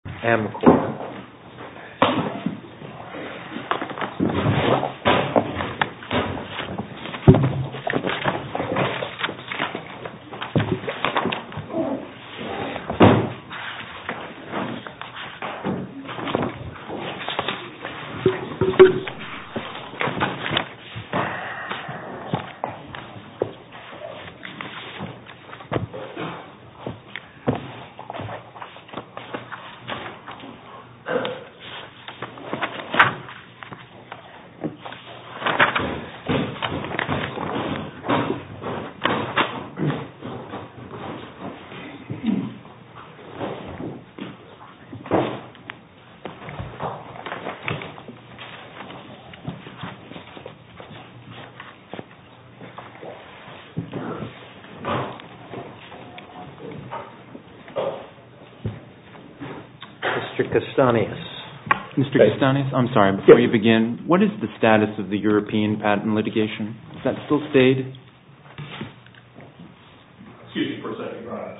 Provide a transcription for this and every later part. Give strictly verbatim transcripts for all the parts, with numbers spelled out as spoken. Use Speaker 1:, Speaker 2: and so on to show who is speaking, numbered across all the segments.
Speaker 1: Amcor. Mister Castanis.
Speaker 2: Mister Castanis, I'm sorry, before you begin, what is the status of the European patent litigation? Is that still stayed?
Speaker 3: Excuse me for a second, Your Honor.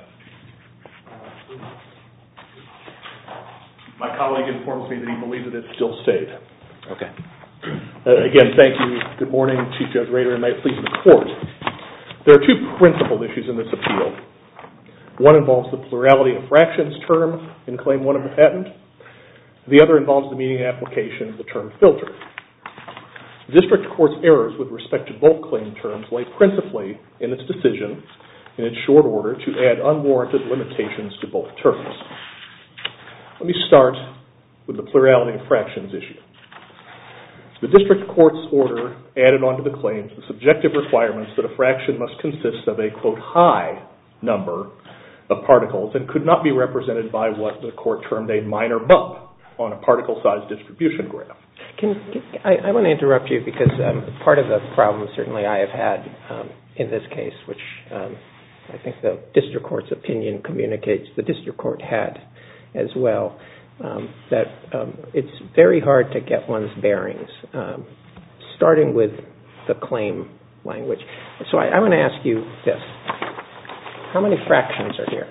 Speaker 3: My colleague informs me that he believes that it's still stayed.
Speaker 2: Okay.
Speaker 3: Uh, again, thank you. Good morning, Chief Judge Rader, and may it please the Court. There are two principal issues in this appeal. One involves the plurality of fractions term in Claim one of the patent. The other involves the meaning and application of the term filter. The District Court's errors with respect to both claim terms lay principally in its decision, in its short order, to add unwarranted limitations to both terms. Let me start with the plurality of fractions issue. The District Court's order added onto the claims the subjective requirements that a fraction must consist of a, quote, high number of particles and could not be represented by what the Court termed a minor bump on a particle size distribution graph.
Speaker 1: Can, can, I, I want to interrupt you because um, part of the problem certainly I have had um, in this case, which um, I think the District Court's opinion communicates the District Court had as well, um, that um, it's very hard to get one's bearings, um, starting with the claim language. So I, I want to ask you this. How many fractions are here?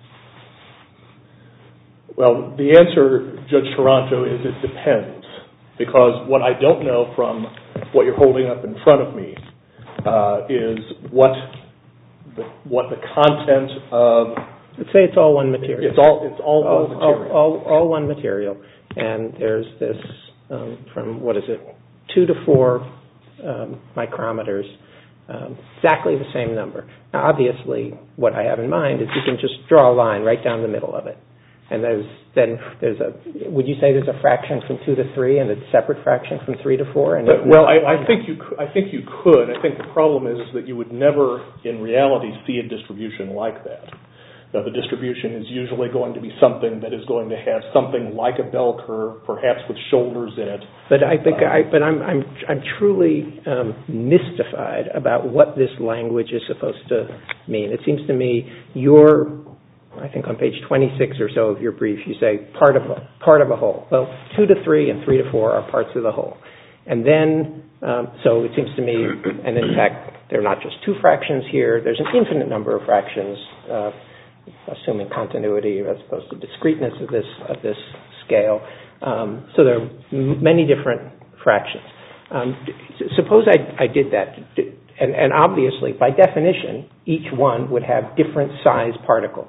Speaker 3: Well, the answer, Judge Toronto, is it depends. Because what I don't know from what you're holding up in front of me uh, is what the, what the content of...
Speaker 1: Let's say it's all one material.
Speaker 3: It's all, it's all,
Speaker 1: all
Speaker 3: one material.
Speaker 1: All, all, all one material. And there's this um, from, what is it, two to four um, micrometers. Um, exactly the same number. Now, obviously, what I have in mind is you can just draw a line right down the middle of it. And there's then there's a, would you say there's a fraction from two to three and a separate fraction from three to four? And
Speaker 3: but, well, I, I think you I think you could. I think the problem is that you would never, in reality, see a distribution like that. Now, the distribution is usually going to be something that is going to have something like a bell curve, perhaps with shoulders in it.
Speaker 1: But I think, um, I, but I'm I'm I'm truly um, mystified about what this language is supposed to mean. It seems to me you're, I think on page twenty-six or so of your brief, you say part of a, part of a whole. Well, two to three and three to four are parts of the whole, and then um, so it seems to me, and in fact, there are not just two fractions here. There's an infinite number of fractions. Uh, assuming continuity as opposed to discreteness of this of this scale. Um, so there are m- many different fractions. Um, suppose I, I did that, and, and obviously, by definition, each one would have different size particles.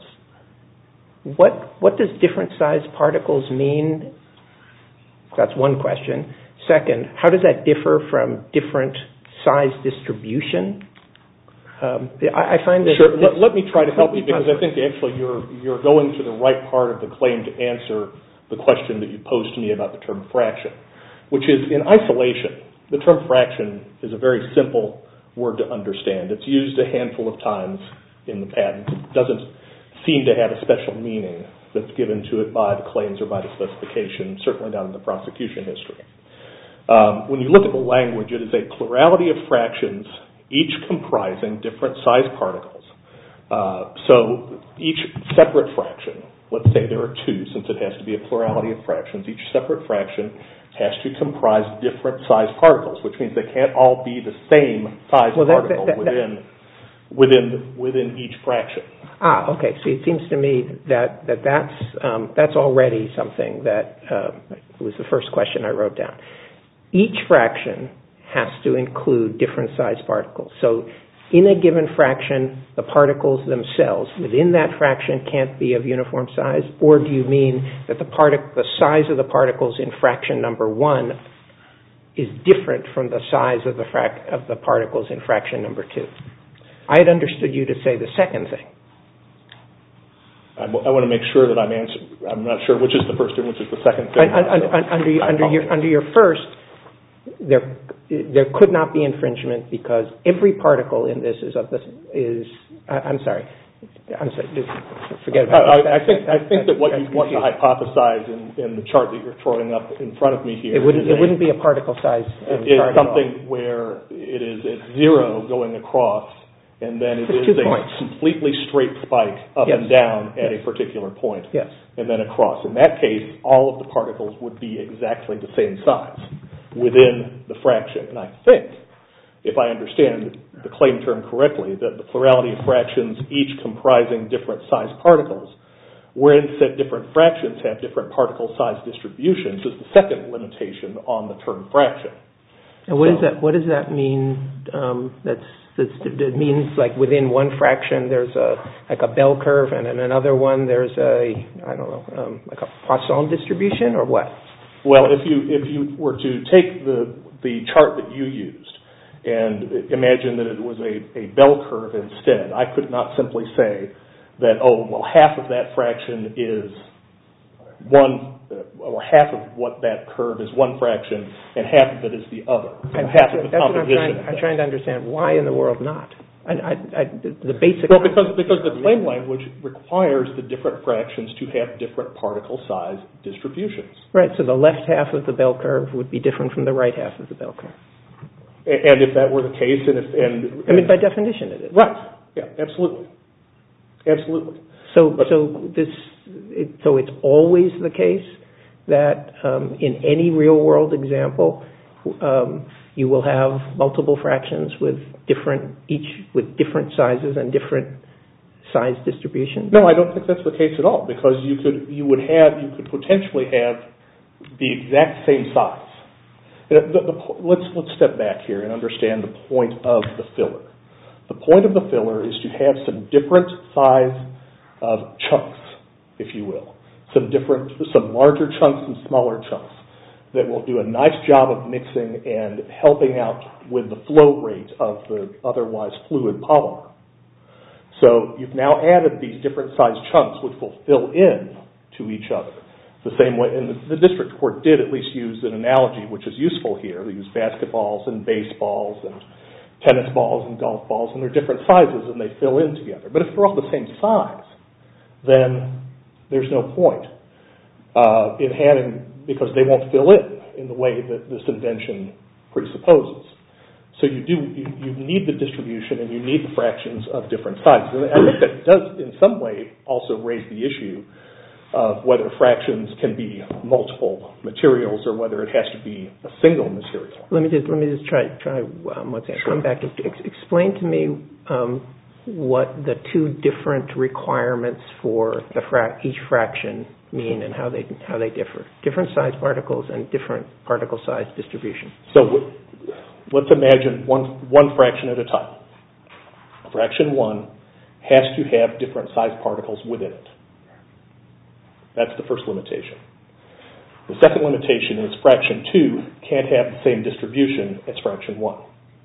Speaker 1: What what does different size particles mean? That's one question. Second, how does that differ from different size distribution? Um, I, I find that...
Speaker 3: Sure. Let, let me try to help you because I think actually you're you're going to the right part of the claim to answer the question that you posed to me about the term fraction, which is in isolation. The term fraction is a very simple word to understand. It's used a handful of times in the patent. It doesn't seem to have a special meaning that's given to it by the claims or by the specification, certainly not in the prosecution history. Um, when you look at the language, it is a plurality of fractions, each comprising different size particles. Uh, so each separate fraction, let's say there are two, since it has to be a plurality of fractions, each separate fraction has to comprise different size particles, which means they can't all be the same size
Speaker 1: well, that,
Speaker 3: particle
Speaker 1: that, that,
Speaker 3: within within within each fraction.
Speaker 1: Ah, okay. So it seems to me that, that that's, um, that's already something that uh, was the first question I wrote down. Each fraction has to include different size particles. So in a given fraction, the particles themselves within that fraction can't be of uniform size, or do you mean that the, partic- the size of the particles in fraction number one is different from the size of the, frac- of the particles in fraction number two? I had understood you to say the second thing.
Speaker 3: I, w- I want to make sure that I'm answering. I'm not sure which is the first and which is the second thing.
Speaker 1: Under, so under, under, your, under your first, there there could not be infringement because every particle in this is of this is. I, I'm sorry. I'm sorry. Forget about
Speaker 3: I,
Speaker 1: that.
Speaker 3: I think
Speaker 1: that,
Speaker 3: I think that what you want to
Speaker 1: confusing.
Speaker 3: hypothesize in, in the chart that you're throwing up in front of me here,
Speaker 1: it wouldn't
Speaker 3: is
Speaker 1: it a, wouldn't be a particle size. Um,
Speaker 3: is
Speaker 1: chart
Speaker 3: something where it is at zero going across, and then it
Speaker 1: Just
Speaker 3: is
Speaker 1: two
Speaker 3: a
Speaker 1: points.
Speaker 3: completely straight spike up
Speaker 1: Yes.
Speaker 3: and down at
Speaker 1: yes.
Speaker 3: a particular point,
Speaker 1: yes.
Speaker 3: and then across. In that case, all of the particles would be exactly the same size within the fraction. And I think, if I understand the claim term correctly, that the plurality of fractions, each comprising different size particles, wherein said different fractions have different particle size distributions, is the second limitation on the term fraction.
Speaker 1: And what
Speaker 3: so,
Speaker 1: does that what does that mean? Um, that's that's it means like within one fraction there's a like a bell curve, and in another one there's a I don't know um, like a Poisson distribution, or what?
Speaker 3: Well, if you if you were to take the the chart that you used and imagine that it was a, a bell curve instead, I could not simply say that, oh, well, half of that fraction is one, or half of what that curve is one fraction, and half of it is the other.
Speaker 1: And
Speaker 3: half of the
Speaker 1: that's what I'm
Speaker 3: composition.
Speaker 1: trying, I'm trying to understand. Why in the world not? I, I, I, the basic.
Speaker 3: Well, because because the claim language requires the different fractions to have different particle size distributions.
Speaker 1: Right. So the left half of the bell curve would be different from the right half of the bell curve.
Speaker 3: And if that were the case, and if and,
Speaker 1: I mean, by definition, it is.
Speaker 3: Right. Yeah. Absolutely. Absolutely.
Speaker 1: So but, so this it, so it's always the case that um, in any real world example. Um, you will have multiple fractions with different, each with different sizes and different size distributions?
Speaker 3: No, I don't think that's the case at all, because you could, you would have, you could potentially have the exact same size. The, the, the, let's, let's step back here and understand the point of the filler. The point of the filler is to have some different size of chunks, if you will. Some different, some larger chunks and smaller chunks that will do a nice job of mixing and helping out with the flow rate of the otherwise fluid polymer. So you've now added these different size chunks which will fill in to each other. The same way, and the, the district court did at least use an analogy which is useful here. They use basketballs and baseballs and tennis balls and golf balls, and they're different sizes and they fill in together. But if they're all the same size, then there's no point uh, in having, because they won't fill in in the way that this invention presupposes. So you do you, you need the distribution and you need the fractions of different sizes. And I think that does in some way also raise the issue of whether fractions can be multiple materials or whether it has to be a single material.
Speaker 1: Let me just let me just try try um, once again. Come back and ex- explain to me um, what the two different requirements for the fra- each fraction mean and how they how they differ. Different size particles and different particle size distribution.
Speaker 3: So w- let's imagine one one fraction at a time. Fraction one has to have different size particles within it. That's the first limitation. The second limitation is fraction two can't have the same distribution as fraction one.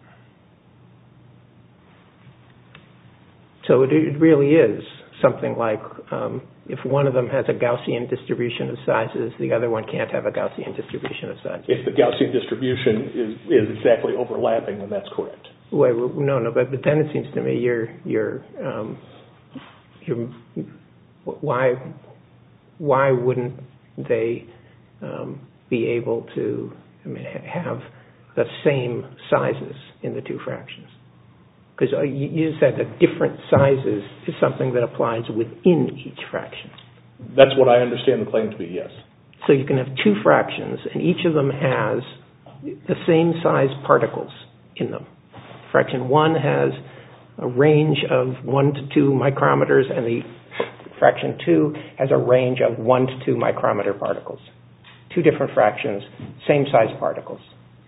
Speaker 1: So it, it really is something like um, if one of them has a Gaussian distribution of sizes, the other one can't have a Gaussian distribution of sizes.
Speaker 3: If the Gaussian distribution is, is exactly overlapping, then that's correct.
Speaker 1: Wait, no, no, but, but then it seems to me you're you're um, you're why why wouldn't they um, be able to I mean, have the same sizes in the two fractions? Because you said that different sizes is something that applies within each fraction.
Speaker 3: That's what I understand the claim to be, yes.
Speaker 1: So you can have two fractions, and each of them has the same size particles in them. Fraction one has a range of one to two micrometers, and the fraction two has a range of one to two micrometer particles. Two different fractions, same size particles.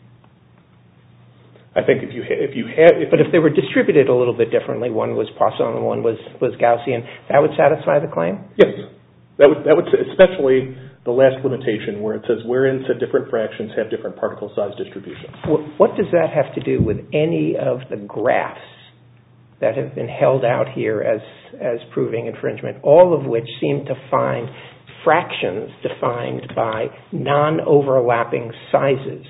Speaker 3: I think if you ha- if you had, if
Speaker 1: but if they were distributed a little bit differently, one was Poisson and one was, was Gaussian, that would satisfy the claim?
Speaker 3: Yes, that would that would especially the last limitation where it says wherein said different fractions have different particle size distributions.
Speaker 1: What, what does that have to do with any of the graphs that have been held out here as as proving infringement, all of which seem to find fractions defined by non-overlapping sizes?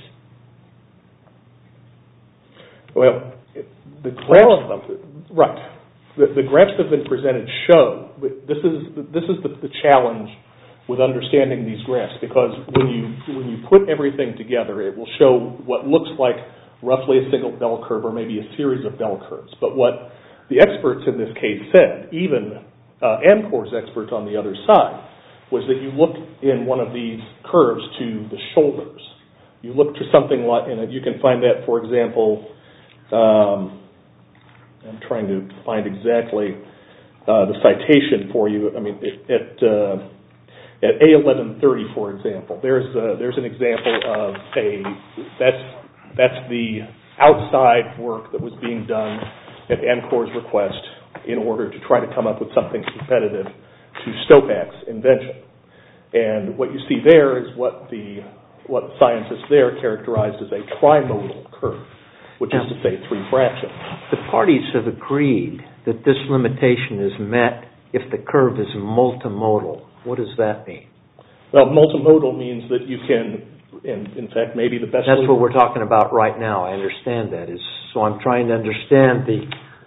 Speaker 1: Well, the graphs, all of them, right? The, the graphs that have been presented show this is this is the, the challenge with understanding these graphs, because when you when you put everything together, it will show what looks like roughly a single bell curve or maybe a series of bell curves. But what the experts in this case said, even uh, Amcor's experts on the other side, was that you look in one of these curves to the shoulders. You look to something like, and you can find that, for example. Um, I'm trying to find exactly uh, the citation for you. I mean, at uh, at A eleven thirty, for example, there's uh, there's an example of a that's that's the outside work that was being done at Amcor's request in order to try to come up with something competitive to Stopak's invention. And what you see there is what the what the scientists there characterized as a trimodal curve, which is to say three fractions.
Speaker 4: The parties have agreed that this limitation is met if the curve is multimodal. What does that mean?
Speaker 3: Well, multimodal means that you can, and in fact, maybe the best...
Speaker 4: That's what we're talking about right now. I understand that. Is so I'm trying to understand the...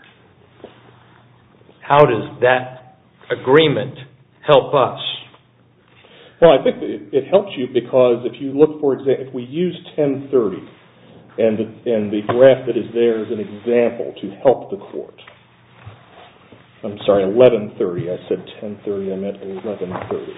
Speaker 4: How does that agreement help us?
Speaker 3: Well, I think it, it helps you because if you look, for example, if we use ten thirty, And the, and the graph that is there is an example to help the court. I'm sorry, eleven thirty. I said ten thirty. I meant eleven thirty.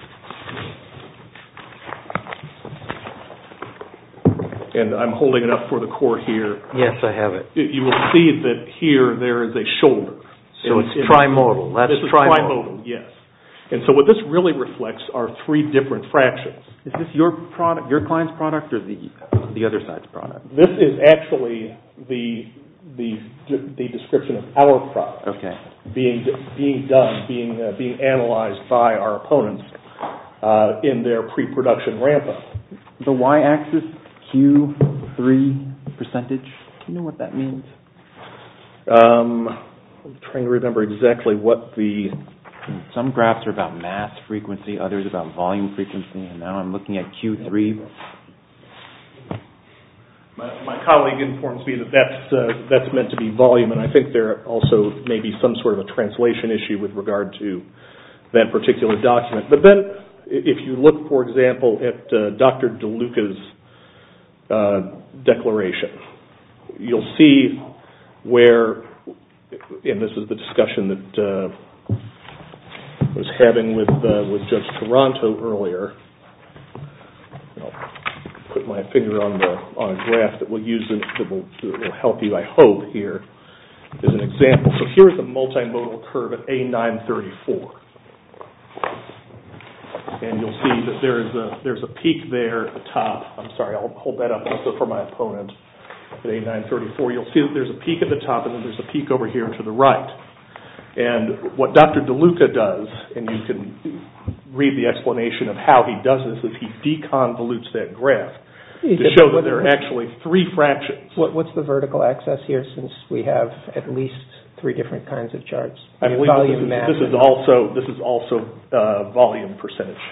Speaker 3: And I'm holding it up for the court here.
Speaker 4: Yes, I have it.
Speaker 3: You will see that here there is a shoulder.
Speaker 4: So in, it's in, trimodal. That's
Speaker 3: this is
Speaker 4: trimodal.
Speaker 3: trimodal, yes. And so what this really reflects are three different fractions.
Speaker 2: Is this your product, your client's product, or the the other side's product?
Speaker 3: This is actually the the the description of our product.
Speaker 2: Okay.
Speaker 3: Being being done, being uh, being analyzed by our opponents uh, in their pre-production ramp up.
Speaker 2: The y-axis Q three percentage. Do you know what that means?
Speaker 3: Um, I'm trying to remember exactly what the.
Speaker 2: Some graphs are about mass frequency, others about volume frequency, and now I'm looking at Q three.
Speaker 3: My, my colleague informs me that that's, uh, that's meant to be volume, and I think there also may be some sort of a translation issue with regard to that particular document. But then, if you look, for example, at uh, Doctor DeLuca's uh, declaration, you'll see where, and this is the discussion that uh, I was having with uh, with Judge Toronto earlier. I'll put my finger on the on a graph that we'll use in, that, will, that will help you, I hope, here as an example. So here's a multimodal curve at A nine thirty-four. And you'll see that there's a there's a peak there at the top. I'm sorry, I'll hold that up also for my opponent at A nine thirty-four. You'll see that there's a peak at the top and then there's a peak over here to the right. And what Doctor DeLuca does, and you can read the explanation of how he does this, is he deconvolutes that graph to show that there are actually three fractions.
Speaker 1: What, what's the vertical axis here, since we have at least three different kinds of charts?
Speaker 3: I believe
Speaker 1: volume,
Speaker 3: this, is,
Speaker 1: mass,
Speaker 3: this is also this is also uh, volume percentage.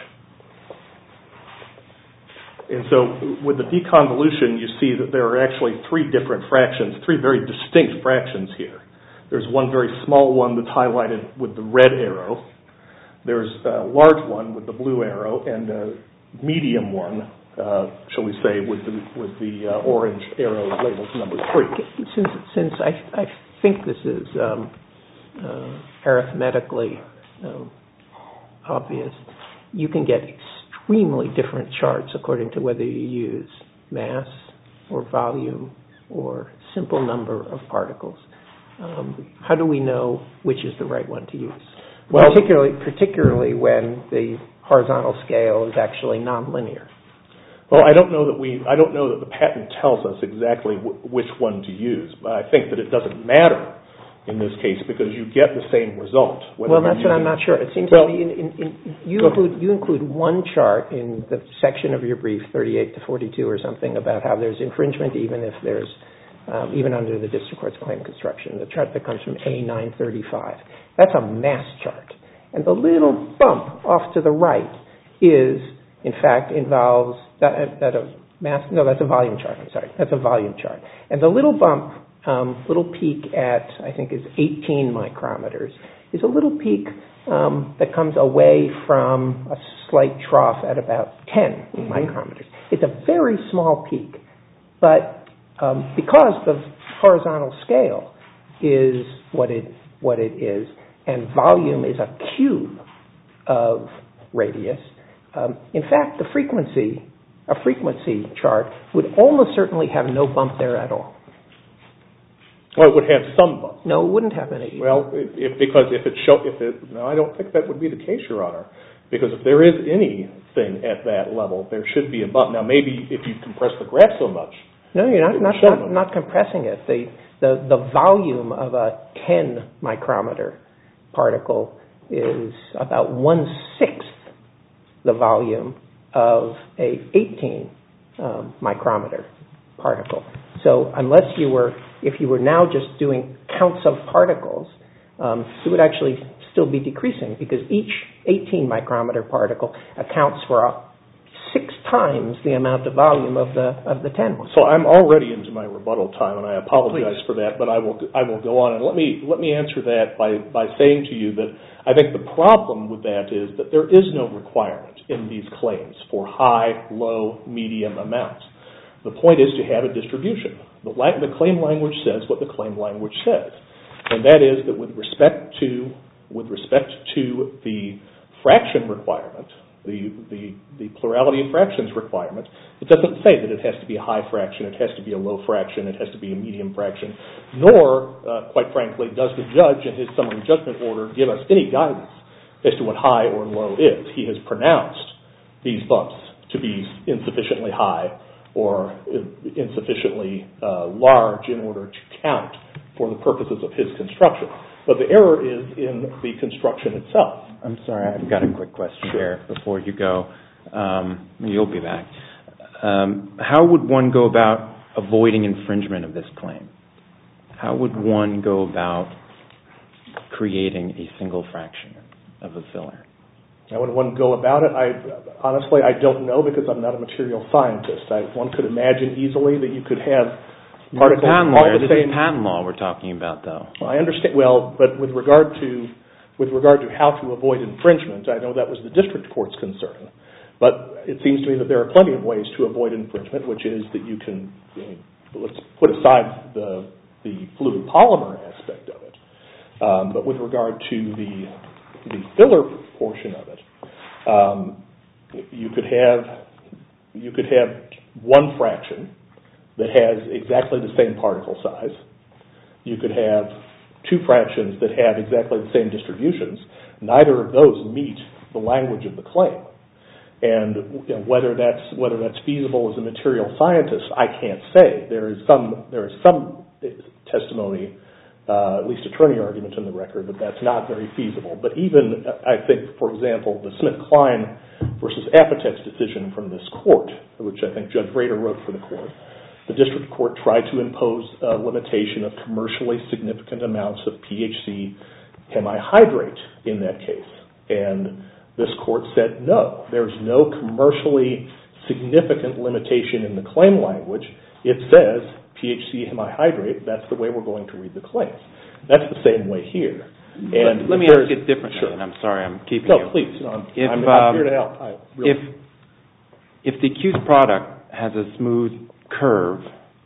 Speaker 3: And so with the deconvolution, you see that there are actually three different fractions, three very distinct fractions here. There's one very small one that's highlighted with the red arrow. There's a large one with the blue arrow, and a medium one, uh, shall we say, with the with the uh, orange arrow labeled number three.
Speaker 1: Since since I I think this is um, uh, arithmetically um, obvious, you can get extremely different charts according to whether you use mass or volume or simple number of particles. um, how do we know which is the right one to use?
Speaker 3: Well,
Speaker 1: particularly, particularly when the horizontal scale is actually nonlinear.
Speaker 3: Well, I don't know that we. I don't know that the patent tells us exactly w- which one to use, but I think that it doesn't matter in this case because you get the same result.
Speaker 1: Well, that's what I'm not sure. It seems
Speaker 3: well,
Speaker 1: to be in, in, in, you include you include one chart in the section of your brief, thirty-eight to forty-two or something, about how there's infringement even if there's um, even under the district court's claim construction. The chart that comes from A nine thirty-five. That's a mass chart, and the little bump off to the right is, in fact, involves that, that a mass. No, that's a volume chart. I'm sorry, that's a volume chart, and the little bump. Um, little peak at, I think, is eighteen micrometers, is a little peak um, that comes away from a slight trough at about ten mm-hmm. micrometers. It's a very small peak, but um, because the horizontal scale is what it what it is, and volume is a cube of radius, um, in fact, the frequency, a frequency chart would almost certainly have no bump there at all.
Speaker 3: Well, it would have some bump.
Speaker 1: No, it wouldn't have any.
Speaker 3: Well, if, because if it show, if it, no, I don't think that would be the case, Your Honor. Because if there is anything at that level, there should be a bump. Now, maybe if you compress the graph so much.
Speaker 1: No, you're not not, not, not compressing it. The, the the volume of a ten micrometer particle is about one sixth the volume of a eighteen um, micrometer particle. So unless you were, if you were now just doing counts of particles, um, it would actually still be decreasing because each eighteen micrometer particle accounts for a six times the amount of volume of the of the ten one.
Speaker 3: So I'm already into my rebuttal time, and I apologize
Speaker 1: Please.
Speaker 3: for that, but I will I will go on and let me let me answer that by by saying to you that I think the problem with that is that there is no requirement in these claims for high, low, medium amounts. The point is to have a distribution. The, la- the claim language says what the claim language says, and that is that with respect to with respect to the fraction requirement, the the, the plurality of fractions requirement, it doesn't say that it has to be a high fraction, it has to be a low fraction, it has to be a medium fraction, nor, uh, quite frankly, does the judge in his summary judgment order give us any guidance as to what high or low is. He has pronounced these bumps to be insufficiently high or insufficiently uh, large in order to count for the purposes of his construction. But the error is in the construction itself.
Speaker 2: I'm sorry, I've got a quick question
Speaker 3: Sure.
Speaker 2: here before you go. Um, you'll be back. Um, how would one go about avoiding infringement of this claim? How would one go about creating a single fraction of a filler?
Speaker 3: How would one go about it? I honestly, I don't know because I'm not a material scientist. I, one could imagine easily that you could have particles
Speaker 2: patent
Speaker 3: all
Speaker 2: lawyer.
Speaker 3: the
Speaker 2: This
Speaker 3: same.
Speaker 2: is patent law we're talking about, though.
Speaker 3: Well, I understand. Well, but with regard to with regard to how to avoid infringement, I know that was the district court's concern. But it seems to me that there are plenty of ways to avoid infringement, which is that you can, you know, let's put aside the the fluid polymer aspect of it. Um, but with regard to the the filler portion of it, um, you could have you could have one fraction that has exactly the same particle size. You could have two fractions that have exactly the same distributions. Neither of those meet the language of the claim. And you know, whether that's whether that's feasible as a material scientist, I can't say. There is some there is some testimony, uh, at least attorney argument in the record, that that's not very feasible. But even I think, for example, the Smith-Kline versus Apotex decision from this court, which I think Judge Rader wrote for the court, the district court tried to impose a limitation of commercially significant amounts of P H C hemihydrate in that case. And this court said no, there's no commercially significant limitation in the claim language. It says P H C hemihydrate, that's the way we're going to read the claims. That's the same way here. And
Speaker 2: let, let me ask it differently,
Speaker 3: sure.
Speaker 2: and I'm sorry I'm keeping
Speaker 3: no,
Speaker 2: you.
Speaker 3: No, please. No, I'm,
Speaker 2: if,
Speaker 3: I'm,
Speaker 2: um,
Speaker 3: I'm here to help. I really
Speaker 2: if, if the accused product has a smooth curve,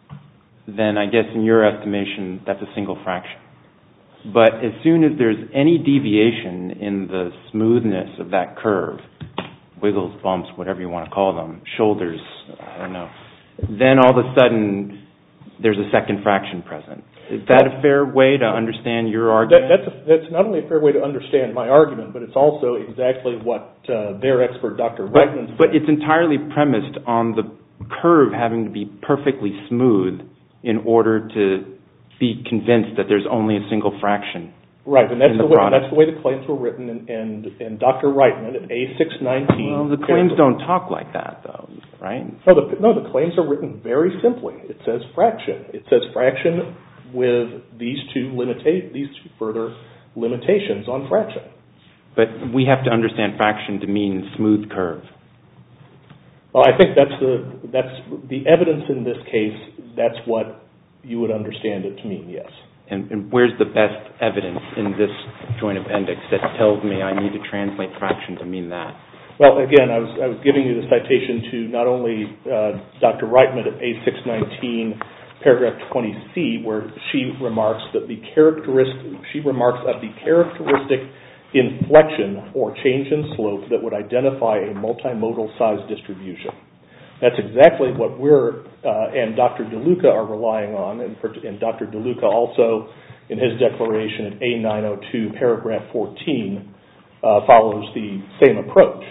Speaker 2: then I guess in your estimation that's a single fraction. But as soon as there's any deviation in the smoothness of that curve, wiggles, bumps, whatever you want to call them, shoulders, I don't know, then all of a sudden there's a second fraction present. Is that a fair way to understand your argument?
Speaker 3: That, that's, a, that's not only a fair way to understand my argument, but it's also exactly what uh, their expert, Doctor Reitman, said.
Speaker 2: But it's entirely premised on the curve having to be perfectly smooth in order to be convinced that there's only a single fraction.
Speaker 3: Right, and that's
Speaker 2: in the,
Speaker 3: the way
Speaker 2: product.
Speaker 3: that's the way the claims were written, and and, and Doctor Reitman at A six nineteen.
Speaker 2: Well, the claims don't talk like that, though, right?
Speaker 3: No, the no, the claims are written very simply. It says fraction. It says fraction with these two limita- these two further limitations on fraction.
Speaker 2: But we have to understand fraction to mean smooth curve.
Speaker 3: Well, I think that's the that's the evidence in this case. That's what you would understand it to mean. Yes.
Speaker 2: And, and where's the best evidence in this joint appendix that tells me I need to translate fraction to mean that?
Speaker 3: Well, again, I was I was giving you the citation to not only uh, Doctor Reitman at A six nineteen, paragraph twenty C, where she remarks that the characteristic she remarks of the characteristic inflection or change in slope that would identify a multimodal size distribution. That's exactly what we're uh, and Doctor DeLuca are relying on, and, and Doctor DeLuca also, in his declaration at A nine oh two, paragraph fourteen, uh, follows the same approach.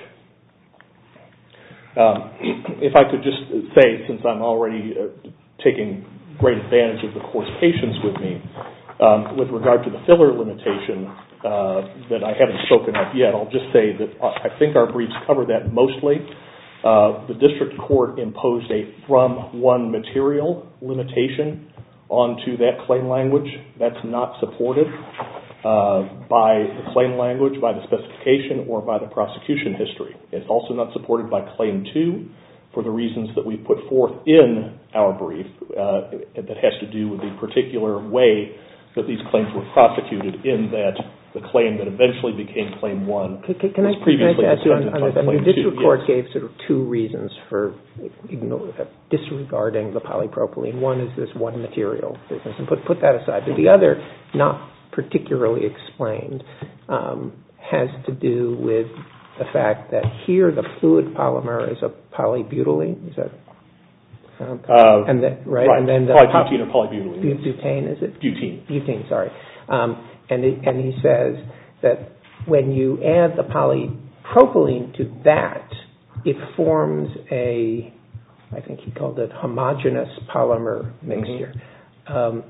Speaker 3: Um, if I could just say, since I'm already uh, taking great advantage of the course patience with me, um, with regard to the filler limitation uh, that I haven't spoken of yet, I'll just say that I think our briefs cover that mostly. Uh, the district court imposed a from one material limitation onto that claim language. That's not supported uh, by the claim language, by the specification, or by the prosecution history. It's also not supported by Claim two for the reasons that we put forth in our brief uh, that has to do with the particular way that these claims were prosecuted, in that the claim that eventually became Claim one
Speaker 1: can, can, can
Speaker 3: was
Speaker 1: I,
Speaker 3: previously
Speaker 1: can I ask you on,
Speaker 3: dependent
Speaker 1: on
Speaker 3: on
Speaker 1: this? I mean,
Speaker 3: Claim
Speaker 1: the district
Speaker 3: two.
Speaker 1: court
Speaker 3: Yes.
Speaker 1: gave sort of two reasons for ignore, uh, disregarding the polypropylene. One is this one material business, and put, put that aside. But the other, not particularly explained, um, has to do with the fact that here the fluid polymer is a polybutylene. Is that um,
Speaker 3: Uh,
Speaker 1: and the, right?
Speaker 3: right.
Speaker 1: And then the
Speaker 3: polybutene or polybutylene.
Speaker 1: bu- butane, is it?
Speaker 3: Butene.
Speaker 1: Butene, sorry. Um, and, it, and he says that when you add the polypropylene to that, it forms a, I think he called it homogeneous polymer mixture. Mm-hmm. Um,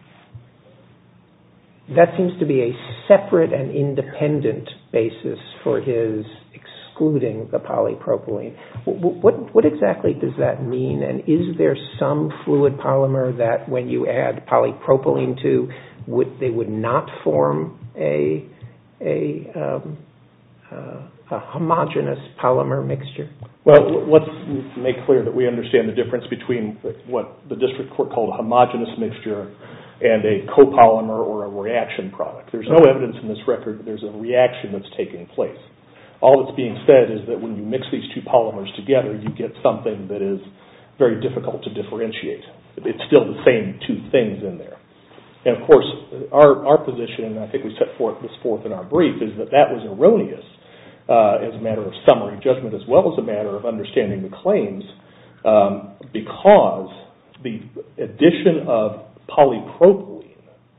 Speaker 1: that seems to be a separate and independent basis for his excluding the polypropylene. What, what, what exactly does that mean? And is there some fluid polymer that when you add polypropylene to, would they would not form a a, um, uh, a homogeneous polymer mixture?
Speaker 3: Well, let's make clear that we understand the difference between what the district court called a homogeneous mixture and a copolymer or a reaction product. There's no evidence in this record that there's a reaction that's taking place. All that's being said is that when you mix these two polymers together, you get something that is very difficult to differentiate. It's still the same two things in there. And of course, our, our position, and I think we set forth this forth in our brief, is that that was erroneous uh, as a matter of summary judgment as well as a matter of understanding the claims, um, because the addition of polypropylene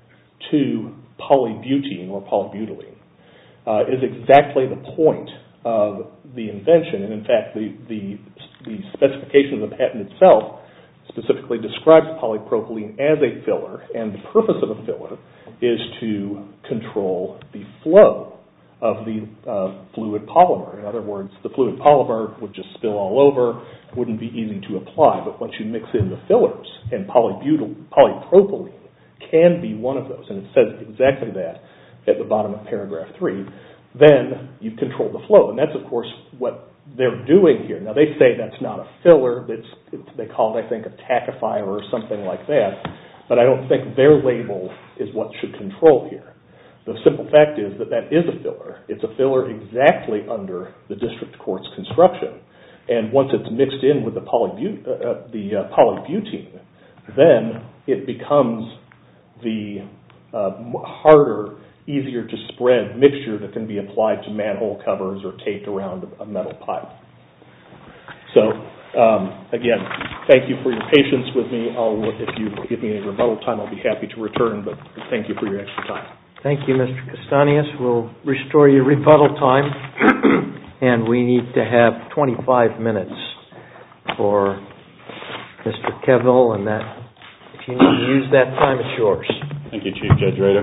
Speaker 3: to polybutene or polybutylene uh, is exactly the point of the invention. And in fact, the, the, the specification of the patent itself specifically describes polypropylene as a filler, and the purpose of a filler is to control the flow of the uh, fluid polymer. In other words, the fluid polymer would just spill all over, wouldn't be easy to apply, but once you mix in the fillers, and polybutyl, polypropylene can be one of those, and it says exactly that at the bottom of paragraph three, then you control the flow. And that's, of course, what they're doing here. Now, they say that's not a filler. It's, it's, they call it, I think, a tackifier or something like that. But I don't think their label is what should control here. The simple fact is that that is a filler. It's a filler exactly under the district court's construction. And once it's mixed in with the, polybut- uh, the uh, polybutene, then it becomes the uh, harder, easier to spread mixture that can be applied to manhole covers or taped around a metal pipe. So, um, again, thank you for your patience with me. I'll, if you give me any rebuttal time, I'll be happy to return, but thank you for your extra time.
Speaker 4: Thank you, Mister Castanis. We'll restore your rebuttal time, and we need to have twenty-five minutes for Mister Kevill, and that, if you need to use that time, it's yours.
Speaker 5: Thank you, Chief Judge Rader.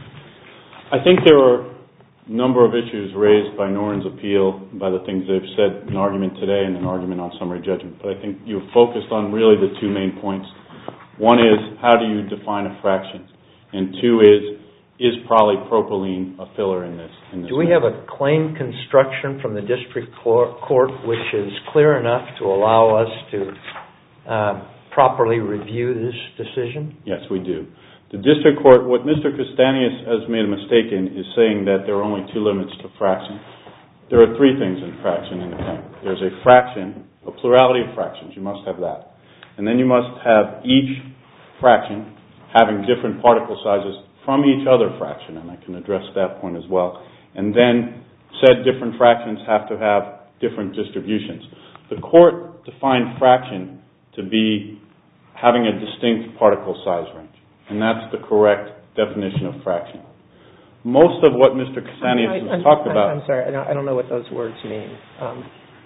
Speaker 5: I think there are a number of issues raised by Noren's appeal, by the things they've said in argument today and an argument on summary judgment, but I think you've focused on really the two main points. One is, how do you define a fraction? And two is, is polypropylene a filler in this? In this
Speaker 4: do we
Speaker 5: method?
Speaker 4: have a claim construction from the district court which is clear enough to allow us to uh, properly review this decision?
Speaker 5: Yes, we do. The district court, what Mister Castanis has made a mistake in is saying that there are only two limits to fraction. There are three things in fraction in the claim. There's a fraction, a plurality of fractions. You must have that. And then you must have each fraction having different particle sizes from each other fraction, and I can address that point as well. And then said different fractions have to have different distributions. The court defined fraction to be having a distinct particle size range, and that's the correct definition of fraction. Most of what Mister Castanis has talked
Speaker 1: I,
Speaker 5: about...
Speaker 1: I'm sorry, I don't, I don't know what those words mean. Um,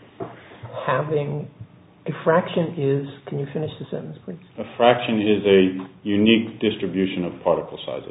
Speaker 1: having... A fraction is, can you finish the sentence, please?
Speaker 5: A fraction is a unique distribution of particle sizes.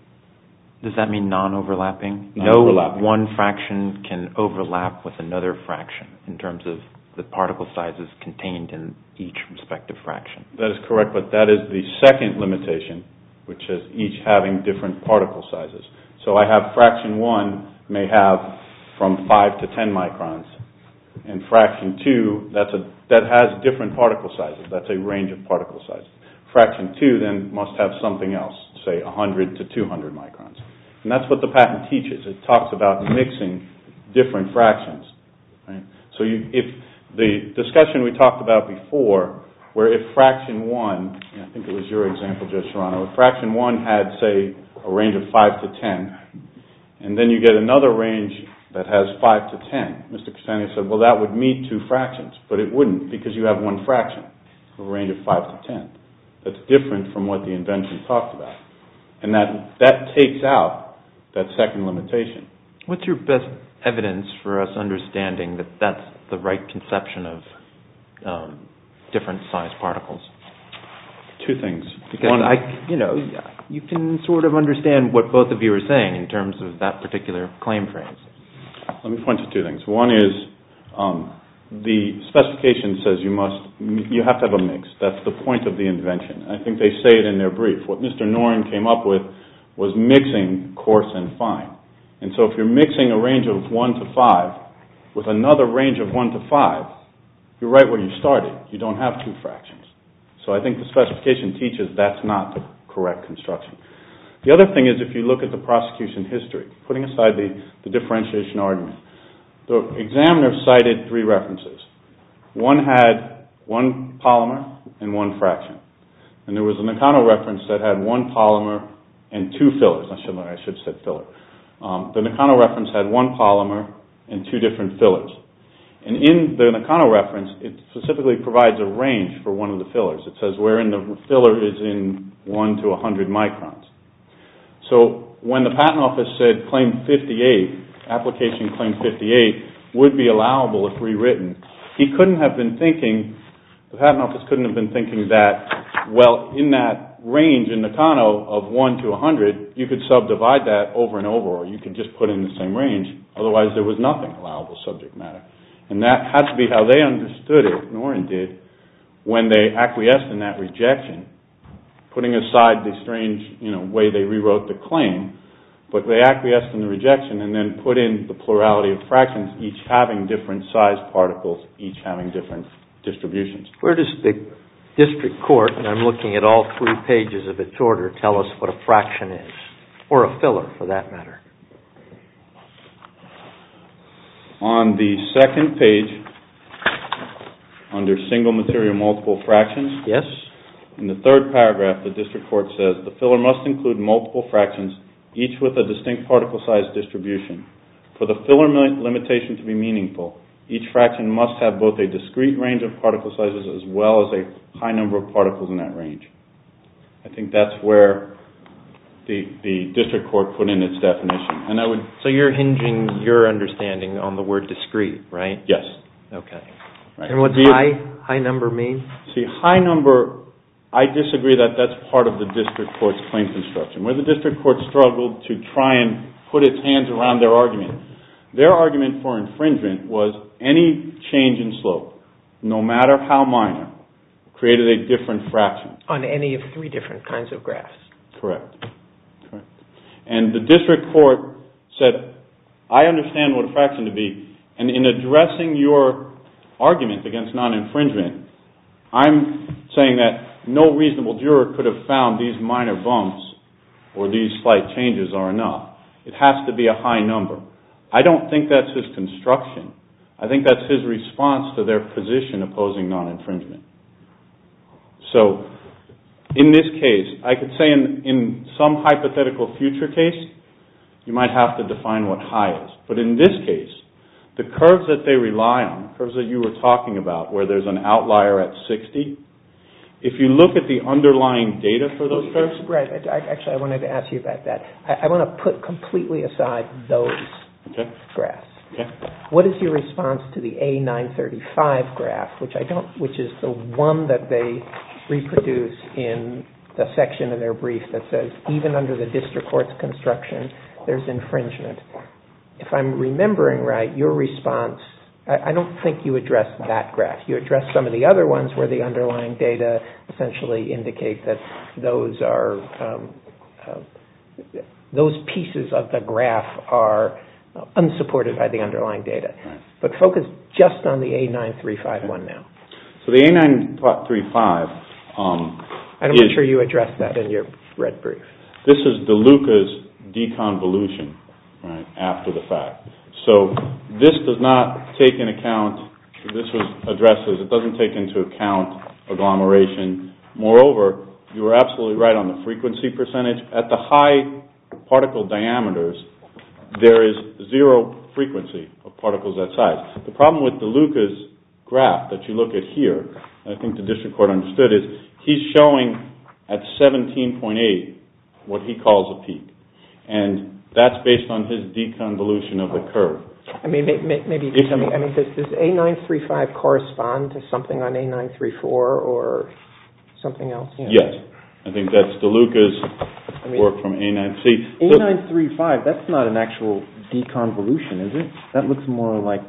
Speaker 2: Does that mean non-overlapping?
Speaker 5: Non-overlapping.
Speaker 2: No one fraction can overlap with another fraction in terms of the particle sizes contained in each respective fraction.
Speaker 5: That is correct, but that is the second limitation, which is each having different particle sizes. So I have fraction one may have from five to ten microns, and fraction two, that's a, that has different particle sizes. That's a range of particle sizes. Fraction two then must have something else, say one hundred to two hundred microns. And that's what the patent teaches. It talks about mixing different fractions. Right? So you, if the discussion we talked about before, where if fraction one, I think it was your example, Judge Serrano, if fraction one had, say, a range of five to ten, and then you get another range that has five to ten. Mister Castanis said, well, that would meet two fractions, but it wouldn't because you have one fraction, a range of five to ten. That's different from what the invention talked about. And that, that takes out that second limitation.
Speaker 2: What's your best evidence for us understanding that that's the right conception of um, different size particles?
Speaker 5: Two things.
Speaker 2: Because
Speaker 5: One,
Speaker 2: I, you know, you can sort of understand what both of you are saying in terms of that particular claim phrase.
Speaker 5: Let me point to two things. One is um, the specification says you must, you have to have a mix. That's the point of the invention. I think they say it in their brief. What Mister Noren came up with was mixing coarse and fine. And so if you're mixing a range of one to five with another range of one to five, you're right where you started. You don't have two fractions. So I think the specification teaches that's not the correct construction. The other thing is if you look at the prosecution history, putting aside the, the differentiation argument, the examiner cited three references. One had one polymer and one fraction. And there was a Nakano reference that had one polymer and two fillers. I should, I should have said filler. Um, the Nakano reference had one polymer and two different fillers. And in the Nakano reference, it specifically provides a range for one of the fillers. It says wherein the filler is in one to one hundred microns. So when the Patent Office said Claim fifty-eight, application Claim fifty-eight, would be allowable if rewritten, he couldn't have been thinking, the Patent Office couldn't have been thinking that, well, in that range in Nakano of one to one hundred, you could subdivide that over and over, or you could just put in the same range. Otherwise, there was nothing allowable subject matter. And that had to be how they understood it, Noren did, when they acquiesced in that rejection, putting aside the strange, you know, way they rewrote the claim, but they acquiesced in the rejection and then put in the plurality of fractions, each having different size particles, each having different distributions.
Speaker 4: Where does the district court, and I'm looking at all three pages of its order, tell us what a fraction is, or a filler for that matter?
Speaker 5: On the second page, under single material multiple fractions,
Speaker 4: yes.
Speaker 5: In the third paragraph, the district court says, the filler must include multiple fractions, each with a distinct particle size distribution. For the filler limitation to be meaningful, Each fraction must have both a discrete range of particle sizes as well as a high number of particles in that range. I think that's where the the district court put in its definition. And I would.
Speaker 2: So you're hinging your understanding on the word discrete, right?
Speaker 5: Yes.
Speaker 2: Okay.
Speaker 5: Right.
Speaker 4: And what's high high number mean?
Speaker 5: See, high number, I disagree that that's part of the district court's claim construction. Where the district court struggled to try and put its hands around their argument. Their argument for infringement was any change in slope, no matter how minor, created a different fraction.
Speaker 1: On any of three different kinds of graphs.
Speaker 5: Correct. Correct. And the district court said, I understand what a fraction to be, and in addressing your argument against non-infringement, I'm saying that no reasonable juror could have found these minor bumps or these slight changes are enough. It has to be a high number. I don't think that's his construction. I think that's his response to their position opposing non-infringement. So, in this case, I could say in, in some hypothetical future case, you might have to define what high is. But in this case, the curves that they rely on, curves that you were talking about, where there's an outlier at sixty, if you look at the underlying data for those curves...
Speaker 1: Right. I, actually, I wanted to ask you about that. I, I want to put completely aside those
Speaker 5: okay.
Speaker 1: graphs.
Speaker 5: Okay.
Speaker 1: What is your response to the A nine thirty-five graph, which I don't, which is the one that they reproduce in the section of their brief that says even under the district court's construction, there's infringement. If I'm remembering right, your response, I, I don't think you addressed that graph. You addressed some of the other ones where the underlying data essentially indicate that those are um, uh, those pieces of the graph are unsupported by the underlying data.
Speaker 5: Right. But
Speaker 1: focus just on the A nine thirty-five one now.
Speaker 5: So the A nine thirty-five... Um,
Speaker 1: I'm not sure you addressed that in your red brief.
Speaker 5: This is DeLuca's deconvolution, right, after the fact. So this does not take in account, this was addresses, it doesn't take into account agglomeration. Moreover, you were absolutely right on the frequency percentage. At the high particle diameters, there is zero frequency of particles that size. The problem with DeLuca's graph that you look at here, I think the district court understood, is he's showing at seventeen point eight what he calls a peak. And that's based on his deconvolution of the curve.
Speaker 1: I mean, maybe you can tell me, I mean, does, does A nine thirty-five correspond to something on A nine thirty-four or something else? Yeah.
Speaker 5: Yes. I think that's DeLuca's
Speaker 2: I mean,
Speaker 5: work from A nine. See,
Speaker 2: A nine thirty-five, that's not an actual deconvolution, is it? That looks more like,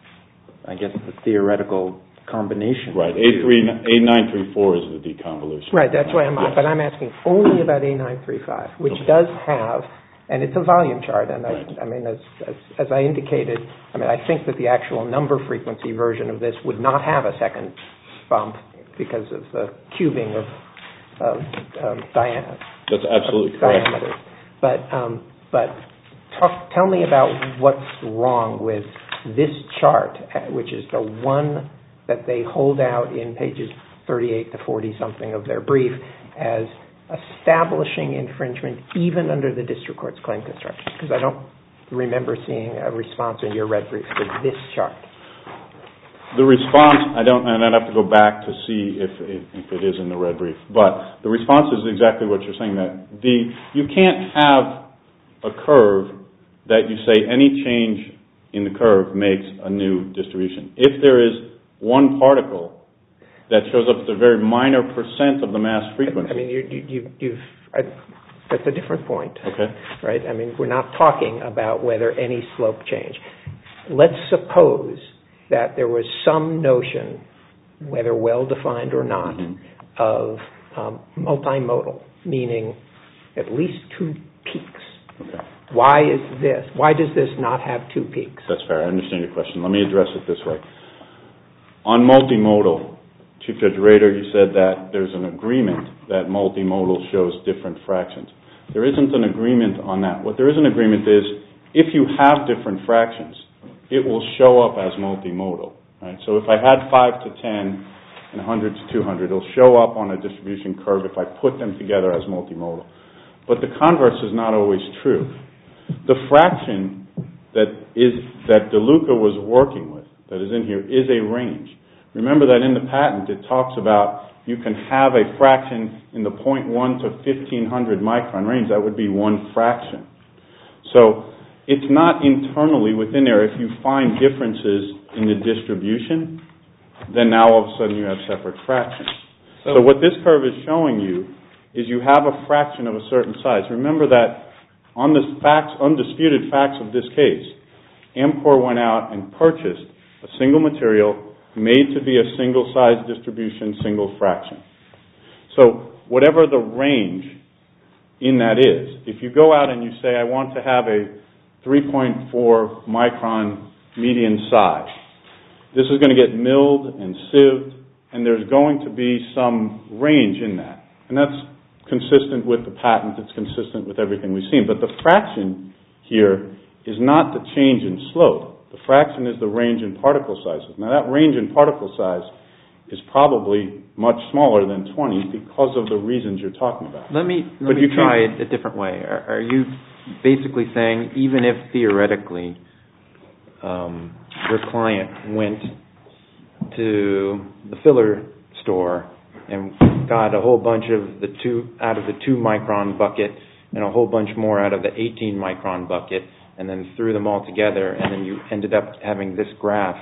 Speaker 2: I guess, the theoretical combination.
Speaker 5: Right. A nine thirty-four is the deconvolution.
Speaker 1: Right. That's why I'm.
Speaker 5: Yes.
Speaker 1: But I'm asking only about A nine thirty-five, which okay. does have, and it's a volume chart. And
Speaker 5: right.
Speaker 1: I, I mean, as, as as I indicated, I mean, I think that the actual number frequency version of this would not have a second bump because of the cubing of of um, diameter.
Speaker 5: That's absolutely correct.
Speaker 1: Diameter. But um, but talk, tell me about what's wrong with this chart, which is the one that they hold out in pages thirty-eight to forty something of their brief as establishing infringement even under the district court's claim construction. Because I don't remember seeing a response in your red brief to this chart.
Speaker 5: The response, I don't, and I'd have to go back to see if, if, if it is in the red brief. But the response is exactly what you're saying, that the you can't have a curve that you say any change in the curve makes a new distribution. If there is one particle that shows up as a very minor percent of the mass frequency.
Speaker 1: I mean, you, you, you've, I, that's a different point.
Speaker 5: Okay.
Speaker 1: Right? I mean, we're not talking about whether any slope change. Let's suppose that there was some notion, whether well-defined or not, mm-hmm. of um, multimodal, meaning at least two peaks.
Speaker 5: Okay.
Speaker 1: Why is this? Why does this not have two peaks?
Speaker 5: That's fair. I understand your question. Let me address it this way. On multimodal, Chief Judge Rader, you said that there's an agreement that multimodal shows different fractions. There isn't an agreement on that. What there is an agreement is if you have different fractions, it will show up as multimodal. Right? So if I had five to ten and one hundred to two hundred, it'll show up on a distribution curve if I put them together as multimodal. But the converse is not always true. The fraction that is that DeLuca was working with that is in here is a range. Remember that in the patent it talks about you can have a fraction in the zero point one to fifteen hundred micron range. That would be one fraction. So it's not internally within there. If you find differences in the distribution, then now all of a sudden you have separate fractions. So, so what this curve is showing you is you have a fraction of a certain size. Remember that on the facts, undisputed facts of this case, Amcor went out and purchased a single material made to be a single size distribution, single fraction. So whatever the range in that is, if you go out and you say, I want to have a three point four micron median size, this is going to get milled and sieved, and there's going to be some range in that. And that's consistent with the patent. It's consistent with everything we've seen. But the fraction here is not the change in slope. The fraction is the range in particle sizes. Now that range in particle size is probably much smaller than twenty because of the reasons you're talking about.
Speaker 2: Let me, let
Speaker 5: but
Speaker 2: me
Speaker 5: you
Speaker 2: try it a different way. Are, are you basically saying even if theoretically um, your client went to the filler store and got a whole bunch of the two out of the two micron bucket and a whole bunch more out of the eighteen micron bucket, and then threw them all together, and then you ended up having this graph,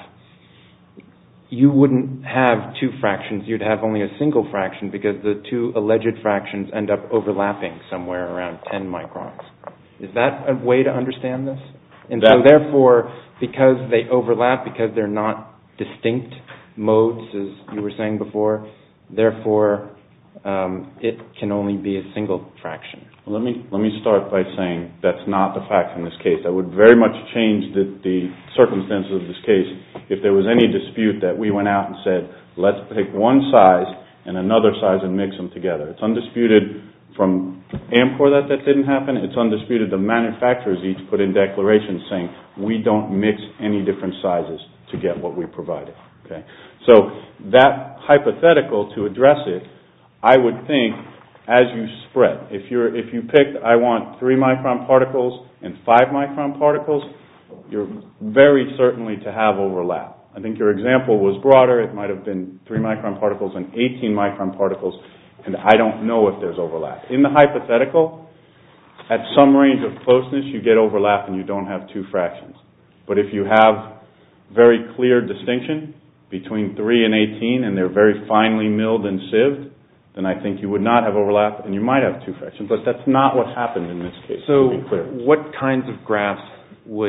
Speaker 2: you wouldn't have two fractions. You'd have only a single fraction because the two alleged fractions end up overlapping somewhere around ten microns. Is that a way to understand this? And so therefore, because they overlap, because they're not distinct modes, as you were saying before, therefore um, it can only be a single fraction.
Speaker 5: Well, let me let me start by saying that's not the fact in this case. I would very much change the, the circumstances of this case if there was any dispute that we went out and said, let's pick one size and another size and mix them together. It's undisputed from Amcor that that didn't happen. It's undisputed the manufacturers each put in declarations saying we don't mix any different sizes to get what we provided. Okay, so that hypothetical, to address it, I would think as you spread. If you're if you picked, I want three micron particles and five micron particles, you're very certainly to have overlap. I think your example was broader. It might have been three micron particles and eighteen micron particles, and I don't know if there's overlap. In the hypothetical, at some range of closeness, you get overlap and you don't have two fractions. But if you have very clear distinction between three and eighteen, and they're very finely milled and sieved, then I think you would not have overlap, and you might have two fractions. But that's not what happened in this case.
Speaker 2: So
Speaker 5: to be clear.
Speaker 2: What kinds of graphs would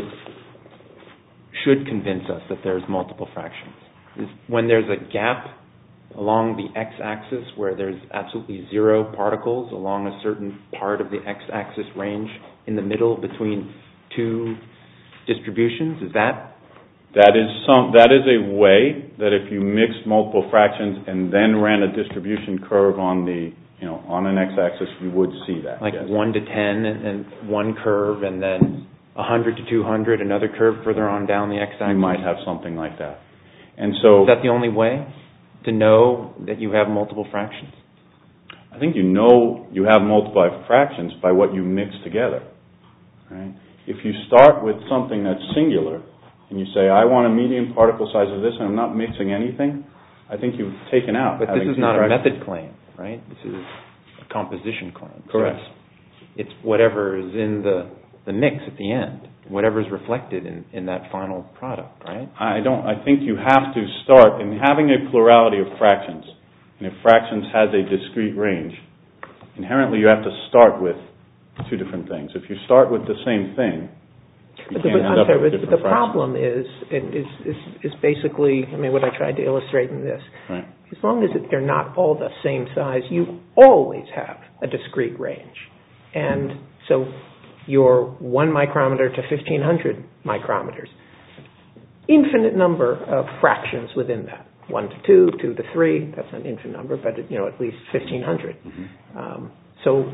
Speaker 2: should convince us that there's multiple fractions? Is when there's a gap along the x-axis where there's absolutely zero particles along a certain part of the x-axis range in the middle between two distributions? Is that
Speaker 5: That is some. That is a way that if you mixed multiple fractions and then ran a distribution curve on the, you know, on an x-axis, you would see that.
Speaker 2: Like
Speaker 5: yes.
Speaker 2: one to ten and, and one curve, and then a hundred to two hundred, another curve further on down the x-axis.
Speaker 5: You might have something like that. And so,
Speaker 2: is that the only way to know that you have multiple fractions?
Speaker 5: I think you know you have multiple fractions by what you mix together. Right? If you start with something that's singular, and you say, I want a median particle size of this, and I'm not mixing anything, I think you've taken out.
Speaker 2: But this is not
Speaker 5: fractions.
Speaker 2: a method claim, right? This is a composition claim.
Speaker 5: Correct.
Speaker 2: So it's, it's whatever is in the, the mix at the end, whatever is reflected in, in that final product, right?
Speaker 5: I don't. I think you have to start in having a plurality of fractions, and if fractions has a discrete range, inherently you have to start with two different things. If you start with the same thing,
Speaker 1: But the, but, sorry, but the problem is, is, is, is basically, I mean, what I tried to illustrate in this.
Speaker 5: Right.
Speaker 1: As long as they're not all the same size, you always have a discrete range. And so your one micrometer to fifteen hundred micrometers, infinite number of fractions within that. One to two, two to three, that's an infinite number, but you know, at least fifteen hundred. Mm-hmm. Um, so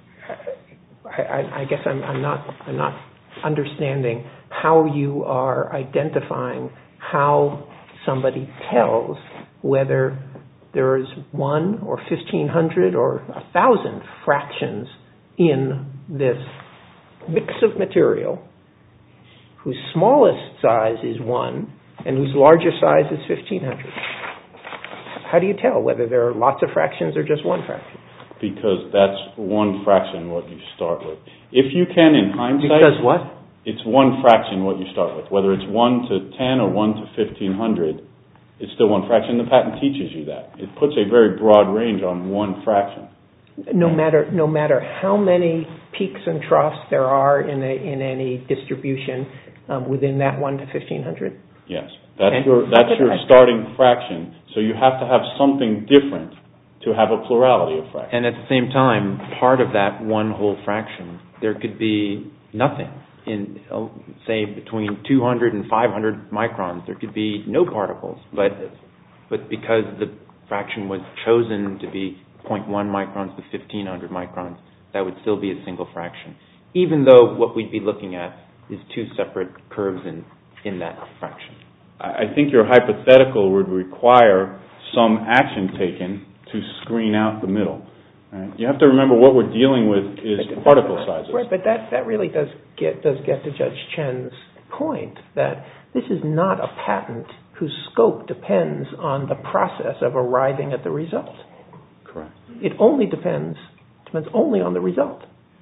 Speaker 1: I, I, I guess I'm, I'm not, I'm not understanding how you are identifying how somebody tells whether there is one or fifteen hundred or a thousand fractions in this mix of material whose smallest size is one and whose largest size is fifteen hundred. How do you tell whether there are lots of fractions or just one fraction?
Speaker 5: Because that's one fraction what you start with. If you can, in hindsight...
Speaker 4: Because what?
Speaker 5: It's one fraction what you start with. Whether it's one to ten or one to fifteen hundred, it's still one fraction. The patent teaches you that. It puts a very broad range on one fraction.
Speaker 1: No matter no matter how many peaks and troughs there are in a, in any distribution um, within that one to fifteen hundred?
Speaker 5: Yes. That's
Speaker 1: and
Speaker 5: your that's your
Speaker 1: I,
Speaker 5: starting fraction. So you have to have something different to have a plurality of fractions.
Speaker 2: And at the same time, part of that one whole fraction, there could be nothing. In, uh, say, between two hundred and five hundred microns, there could be no particles. But but because the fraction was chosen to be zero point one microns to fifteen hundred microns, that would still be a single fraction, even though what we'd be looking at is two separate curves in, in that fraction.
Speaker 5: I think your hypothetical would require some action taken to screen out the middle. Right? You have to remember what we're dealing with is but particle sizes.
Speaker 1: Right, but that, that really does get does get to Judge Chen's point that this is not a patent whose scope depends on the process of arriving at the result.
Speaker 5: Correct.
Speaker 1: It only depends depends only on the result.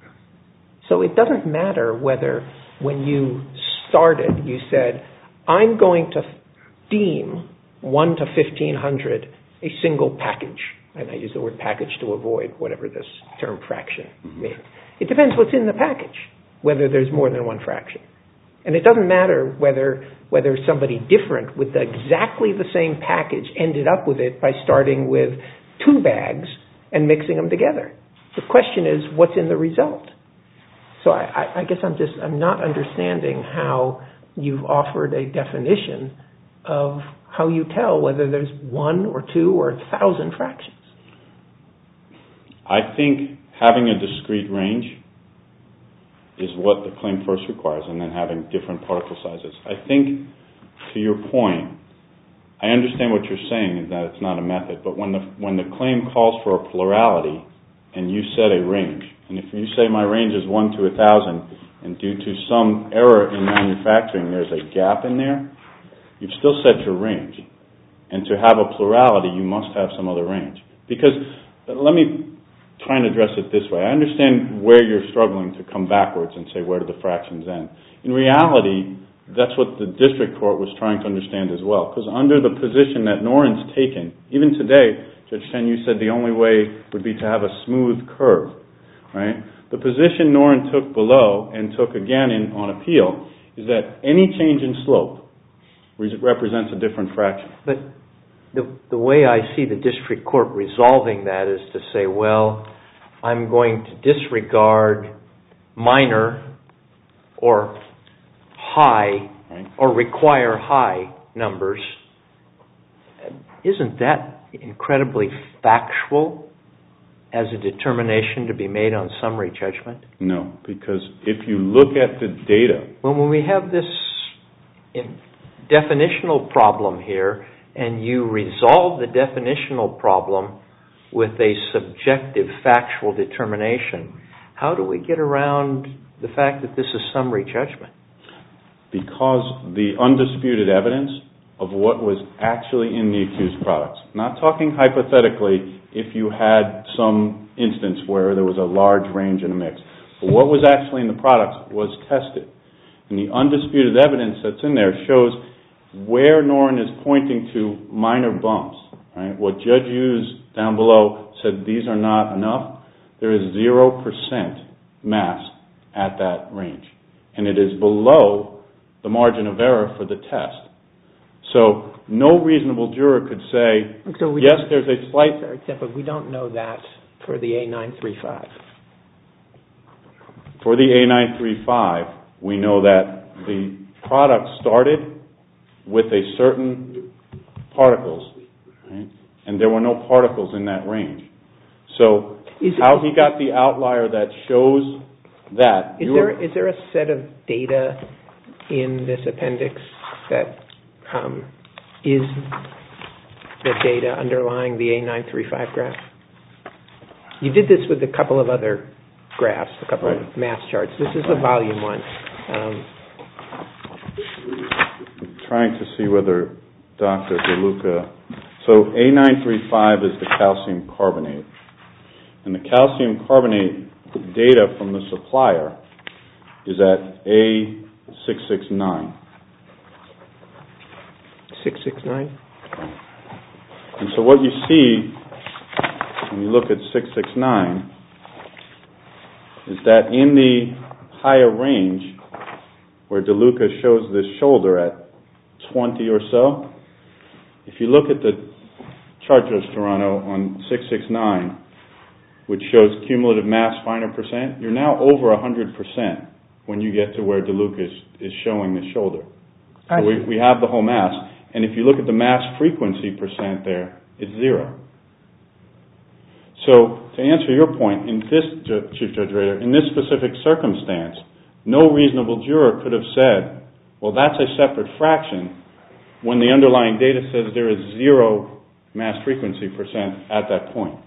Speaker 1: So it doesn't matter whether when you started you said, I'm going to deem one to fifteen hundred a single package. And I use the word package to avoid whatever this term fraction mm-hmm. means. It depends what's in the package, whether there's more than one fraction. And it doesn't matter whether whether somebody different with exactly the same package ended up with it by starting with two bags and mixing them together. The question is, what's in the result? So I, I, I guess I'm just I'm not understanding how you've offered a definition of how you tell whether there's one or two or a thousand fractions.
Speaker 5: I think having a discrete range is what the claim first requires, and then having different particle sizes. I think, to your point, I understand what you're saying is that it's not a method, but when the when the claim calls for a plurality and you set a range, and if you say my range is one to a thousand, and due to some error in manufacturing there's a gap in there, you've still set your range. And to have a plurality, you must have some other range. Because, let me try and address it this way. I understand where you're struggling to come backwards and say, where do the fractions end? In reality, that's what the district court was trying to understand as well. Because under the position that Noren's taken, even today, Judge Chen, you said the only way would be to have a smooth curve, right? The position Noren took below and took again in, on appeal is that any change in slope represents a different fraction.
Speaker 4: But the the way I see the district court resolving that is to say, well, I'm going to disregard minor or high right. or require high numbers. Isn't that incredibly factual as a determination to be made on summary judgment?
Speaker 5: No, because if you look at the data...
Speaker 4: Well, when we have this in definitional problem here, and you resolve the definitional problem with a subjective factual determination, how do we get around the fact that this is summary judgment?
Speaker 5: Because the undisputed evidence of what was actually in the accused products, not talking hypothetically if you had some instance where there was a large range in a mix, but what was actually in the products was tested. And the undisputed evidence that's in there shows where Noren is pointing to minor bumps. Right? What Judge Hughes down below said these are not enough, there is zero percent mass at that range. And it is below the margin of error for the test. So no reasonable juror could say, so yes, there's a slight...
Speaker 1: Sorry, but we don't know that for the A nine thirty-five.
Speaker 5: For the A nine thirty-five, we know that the product started with a certain particles, right? And there were no particles in that range. So is how it, he got the outlier that shows that...
Speaker 1: Is there, is there a set of data in this appendix that um, is the data underlying the A nine thirty-five graph? You did this with a couple of other graphs, a couple right. of mass charts. This is the volume one. Um,
Speaker 5: trying to see whether Doctor DeLuca... So A nine thirty-five is the calcium carbonate. And the calcium carbonate data from the supplier is at A six sixty-nine.
Speaker 1: six sixty-nine?
Speaker 5: And so what you see when you look at six sixty-nine is that in the higher range, where DeLuca shows this shoulder at twenty or so, if you look at the chart, Judge Toronto, on six sixty-nine, which shows cumulative mass finer percent, you're now over one hundred percent when you get to where DeLuca is, is showing the shoulder. So we, we have the whole mass. And if you look at the mass frequency percent there, it's zero. So to answer your point, in this, Chief Judge Rader, in this specific circumstance, no reasonable juror could have said, well, that's a separate fraction, when the underlying data says there is zero mass frequency percent at that point.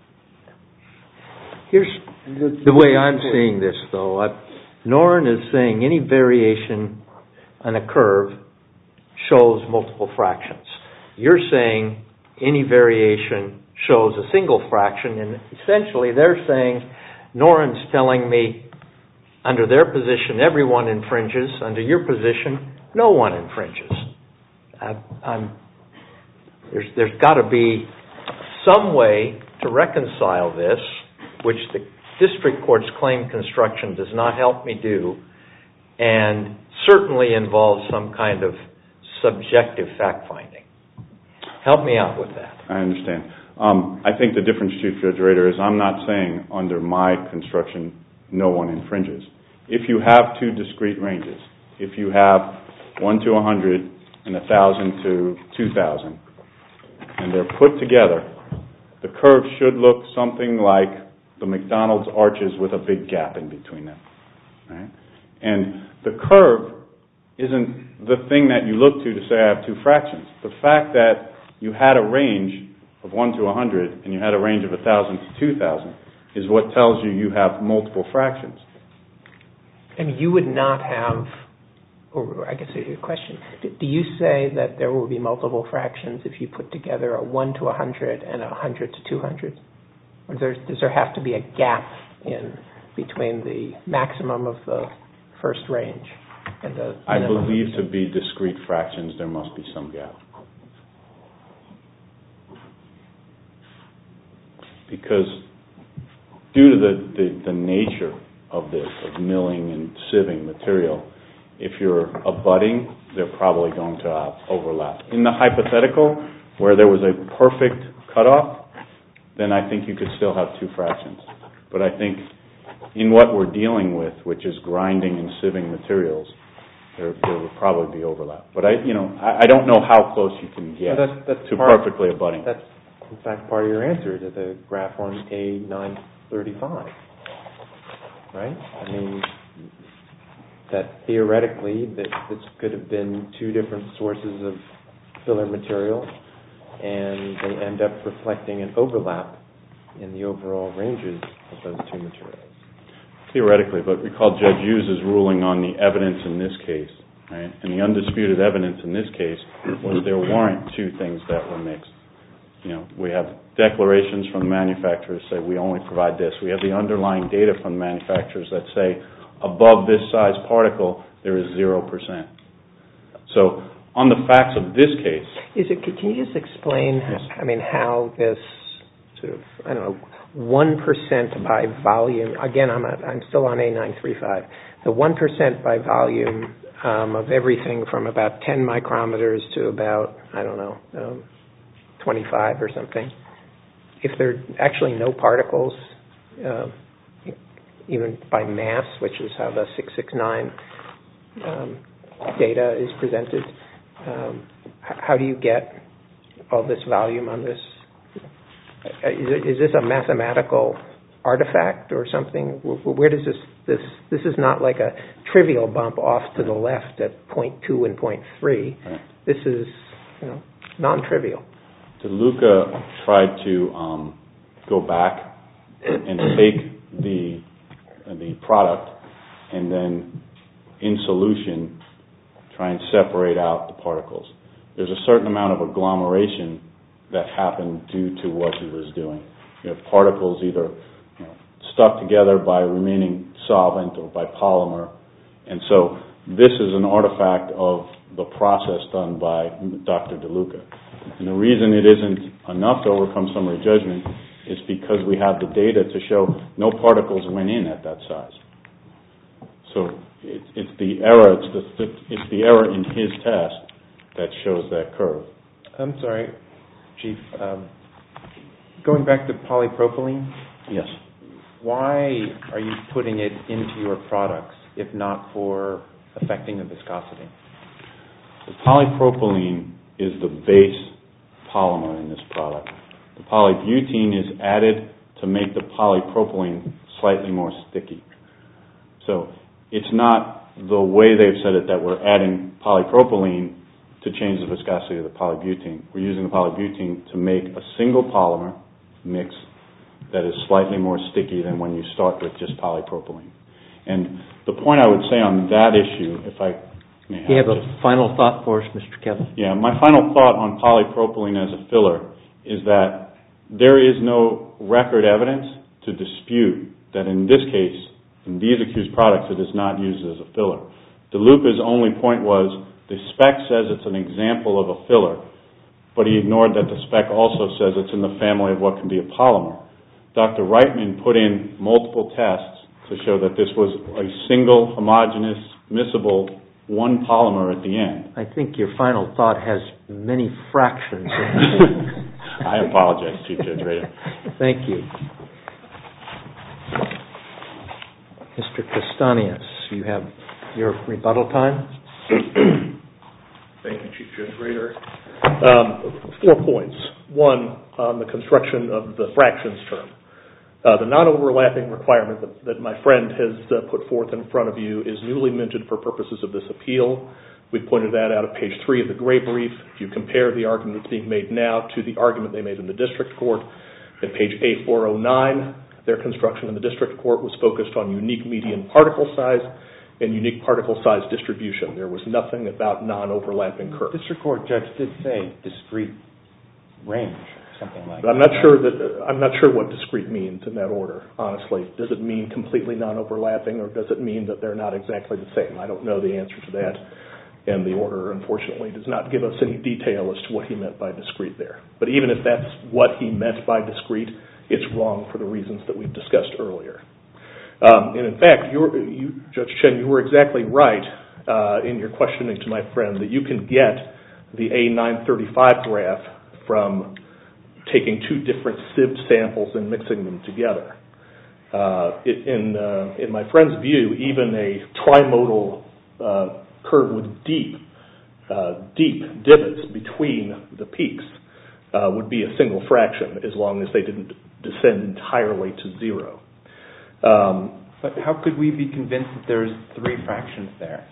Speaker 4: Here's the, the way I'm seeing this, though. I, Noren is saying any variation on a curve shows multiple fractions. You're saying any variation shows a single fraction, and essentially they're saying Noren's telling me under their position everyone infringes, under your position no one infringes. I, I'm, there's there's got to be some way to reconcile this, which the district court's claim construction does not help me do, and certainly involves some kind of subjective fact-finding. Help me out with that.
Speaker 5: I understand. Um, I think the difference, Chief Judge Rader, is I'm not saying under my construction no one infringes. If you have two discrete ranges, if you have one to one hundred and one thousand to two thousand, and they're put together, the curve should look something like the McDonald's arches with a big gap in between them. Right? And the curve isn't the thing that you look to to say I have two fractions. The fact that you had a range of one to one hundred and you had a range of one thousand to two thousand is what tells you you have multiple fractions.
Speaker 1: And you would not have, or I guess your question, do you say that there will be multiple fractions if you put together a one to one hundred and a one hundred to two hundred? Or does there, does there have to be a gap in between the maximum of the first range and the
Speaker 5: I believe to be discrete fractions there must be some gap. Because due to the, the, the nature of this, of milling and sieving material, if you're abutting, they're probably going to uh, overlap. In the hypothetical, where there was a perfect cutoff, then I think you could still have two fractions. But I think in what we're dealing with, which is grinding and sieving materials, there, there will probably be overlap. But I, you know, I, I don't know how close you can get
Speaker 2: well, that's, that's
Speaker 5: to
Speaker 2: part,
Speaker 5: perfectly abutting.
Speaker 2: That's in fact part of your answer to the graph on A nine thirty-five, right? I mean, that theoretically that this could have been two different sources of filler material, and they end up reflecting an overlap in the overall ranges of those two materials.
Speaker 5: Theoretically, but recall Judge Hughes' ruling on the evidence in this case, right? And the undisputed evidence in this case was there weren't two things that were mixed. You know, we have declarations from the manufacturers say we only provide this. We have the underlying data from the manufacturers that say above this size particle there is zero percent. So on the facts of this case,
Speaker 1: is it? Can you just explain?
Speaker 5: Yes.
Speaker 1: I mean, how this sort of I don't know one percent by volume. Again, I'm at, I'm still on A nine thirty-five. The one percent by volume um, of everything from about ten micrometers to about I don't know um, twenty-five or something. If there are actually no particles, uh, even by mass, which is how the six sixty-nine um, data is presented. Um, how do you get all this volume on this? Is, it, is this a mathematical artifact or something? Where does this, this, this is not like a trivial bump off to the left at zero point two and zero point three.
Speaker 5: right.
Speaker 1: This is, you know, non-trivial.
Speaker 5: DeLuca tried to um, go back and take the, the product and then in solution try and separate out the particles. There's a certain amount of agglomeration that happened due to what he was doing. You have particles either you know, stuck together by remaining solvent or by polymer. And so this is an artifact of the process done by Doctor DeLuca. And the reason it isn't enough to overcome summary judgment is because we have the data to show no particles went in at that size. So it, it's the error, it's the, it's the error in his test that shows that curve.
Speaker 2: I'm sorry, Chief. Um, going back to polypropylene.
Speaker 5: Yes.
Speaker 2: Why are you putting it into your products if not for affecting the viscosity?
Speaker 5: The polypropylene is the base polymer in this product. The polybutene is added to make the polypropylene slightly more sticky. So it's not the way they've said it that we're adding polypropylene to change the viscosity of the polybutene. We're using the polybutene to make a single polymer mix that is slightly more sticky than when you start with just polypropylene. And the point I would say on that issue, if I may have...
Speaker 4: Do you have a final thought for us, Mister Kevin?
Speaker 5: Yeah, my final thought on polypropylene as a filler is that there is no record evidence to dispute that in this case, in these accused products, it is not used as a filler. DeLuca's only point was the spec says it's an example of a filler, but he ignored that the spec also says it's in the family of what can be a polymer. Doctor Reitman put in multiple tests to show that this was a single, homogeneous, miscible, one polymer at the end.
Speaker 4: I think your final thought has many fractions.
Speaker 5: I apologize, Chief Judge Rader.
Speaker 4: Thank you. Mister Castañas, you have your rebuttal time.
Speaker 3: Thank you, Chief Judge Rader. Um, four points. One, on the construction of the fractions term. Uh, the non-overlapping requirement that, that my friend has uh, put forth in front of you is newly minted for purposes of this appeal. We pointed that out at page three of the gray brief. If you compare the argument that's being made now to the argument they made in the district court, at page A four oh nine, their construction in the district court was focused on unique median particle size and unique particle size distribution. There was nothing about non-overlapping curves.
Speaker 2: District court judge did say discrete range. Something like
Speaker 3: But I'm
Speaker 2: that.
Speaker 3: not sure that uh, I'm not sure what discrete means in that order. Honestly, does it mean completely non-overlapping, or does it mean that they're not exactly the same? I don't know the answer to that, and the order, unfortunately, does not give us any detail as to what he meant by discrete there. But even if that's what he meant by discrete, it's wrong for the reasons that we've discussed earlier. Um, and in fact, you, you, Judge Chen, you were exactly right uh, in your questioning to my friend that you can get the A nine thirty-five graph from taking two different sieved samples and mixing them together. Uh, it, in, uh, in my friend's view, even a trimodal uh, curve with deep, uh, deep divots between the peaks uh, would be a single fraction as long as they didn't descend entirely to zero. Um,
Speaker 2: but how could we be convinced that there's three fractions there?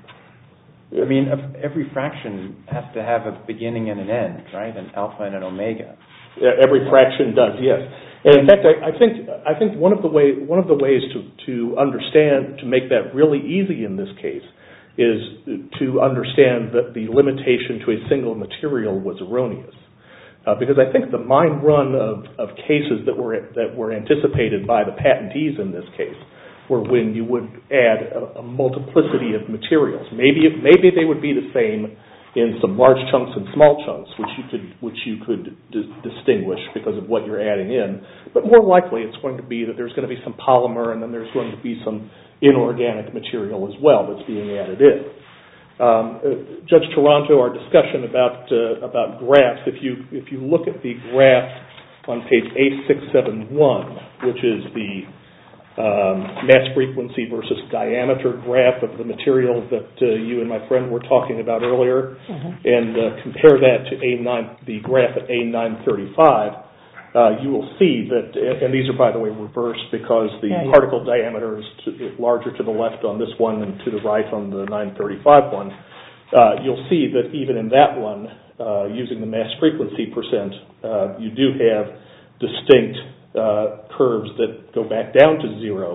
Speaker 2: I mean, every fraction has to have a beginning and an end, right? An alpha and an omega.
Speaker 3: Every fraction does, yes. And in fact, I, I think I think one of the way one of the ways to, to understand to make that really easy in this case is to understand that the limitation to a single material was erroneous, uh, because I think the mind run of, of cases that were that were anticipated by the patentees in this case were when you would add a, a multiplicity of materials. Maybe maybe they would be the same in some large chunks and small chunks, which you could which you could d- distinguish because of what you're adding in. But more likely, it's going to be that there's going to be some polymer, and then there's going to be some inorganic material as well that's being added in. Um, uh, Judge Toronto, our discussion about uh, about graphs. If you if you look at the graph on page A six seventy-one, which is the Um, mass frequency versus diameter graph of the material that uh, you and my friend were talking about earlier, mm-hmm. and uh, compare that to A nine, the graph at A nine thirty-five, uh, you will see that, and these are, by the way, reversed because the yeah, yeah. particle diameter is to, larger to the left on this one and to the right on the nine thirty-five one. Uh, you'll see that even in that one, uh, using the mass frequency percent, uh, you do have distinct Uh, curves that go back down to zero,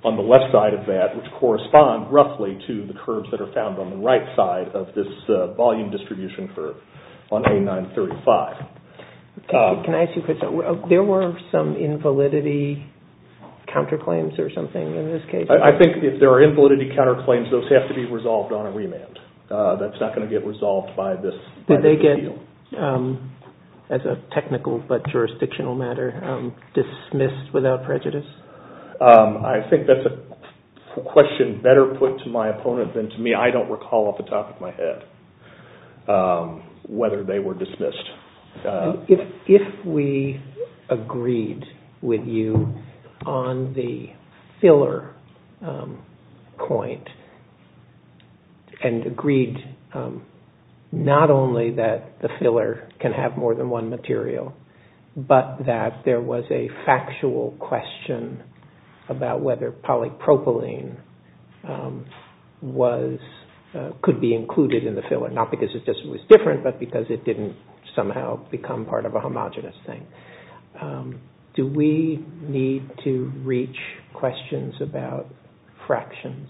Speaker 3: on the left side of that, which correspond roughly to the curves that are found on the right side of this uh, volume distribution curve on A nine thirty-five.
Speaker 1: Can,
Speaker 3: Um,
Speaker 1: can I ask you a question? There were some invalidity counterclaims or something in this case?
Speaker 3: I, I think if there are invalidity counterclaims, those have to be resolved on a remand. Uh, that's not going to get resolved by this by
Speaker 1: Did they
Speaker 3: this
Speaker 1: get,
Speaker 3: appeal.
Speaker 1: um, as a technical but jurisdictional matter, um, dismissed without prejudice?
Speaker 3: Um, I think that's a question better put to my opponent than to me. I don't recall off the top of my head um, whether they were dismissed. Uh,
Speaker 1: if if we agreed with you on the filler um, point and agreed um, not only that the filler can have more than one material, but that there was a factual question about whether polypropylene um, was uh, could be included in the filler, not because it just was different, but because it didn't somehow become part of a homogeneous thing. Um, do we need to reach questions about fractions?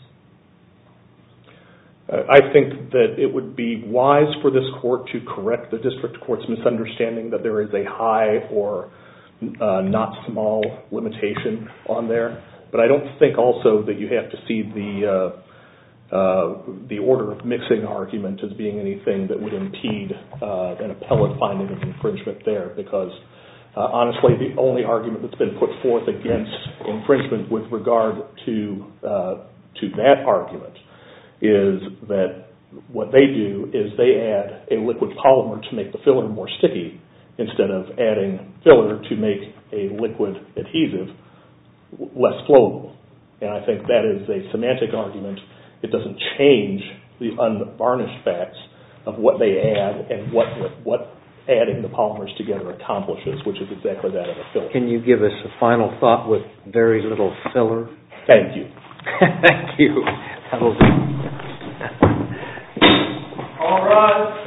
Speaker 3: Uh, I think that it would be wise for this court to correct the district court's misunderstanding that there is a high or uh, not small limitation on there. But I don't think also that you have to see the uh, uh, the order of mixing argument as being anything that would impede uh, an appellate finding of infringement there, because uh, honestly, the only argument that's been put forth against infringement with regard to uh, to that argument is that what they do is they add a liquid polymer to make the filler more sticky instead of adding filler to make a liquid adhesive less flowable. And I think that is a semantic argument. It doesn't change the unvarnished facts of what they add and what what adding the polymers together accomplishes, which is exactly that of a filler.
Speaker 4: Can you give us a final thought with very little filler?
Speaker 3: Thank you.
Speaker 4: Thank you. That'll do.
Speaker 3: All right.